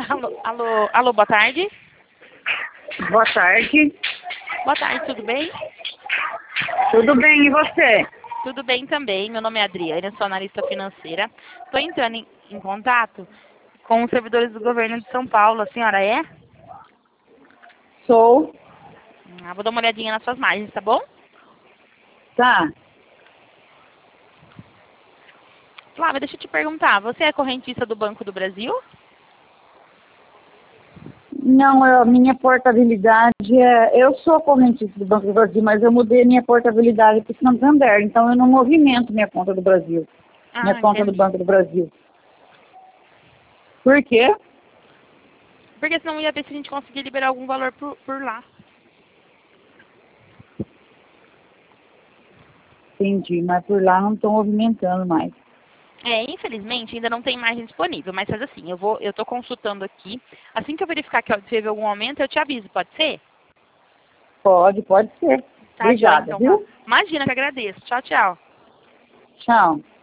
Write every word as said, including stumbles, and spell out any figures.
Alô, alô, alô, boa tarde. Boa tarde. Boa tarde, tudo bem? Tudo bem, e você? Tudo bem também. Meu nome é Adriana, sou analista financeira. Estou entrando em, em contato com os servidores do governo de São Paulo. A senhora é? Sou. Ah, vou dar uma olhadinha nas suas margens, tá bom? Tá. Flávia, deixa eu te perguntar. Você é correntista do Banco do Brasil? Não, a minha portabilidade é... Eu sou correntista do Banco do Brasil, mas eu mudei minha portabilidade para o Santander, então eu não movimento minha conta do Brasil. Ah, minha conta do entendi. Banco do Brasil. Por quê? Porque senão ia ver se a gente conseguia liberar algum valor por, por lá. Entendi, mas por lá não estou movimentando mais. É, infelizmente ainda não tem margem disponível, mas faz assim, eu vou, eu tô consultando aqui. Assim que eu verificar que teve algum aumento, eu te aviso, pode ser? Pode, pode ser. Tá, Joia, Obrigada, então. viu? Imagina que agradeço. Tchau, tchau. Tchau.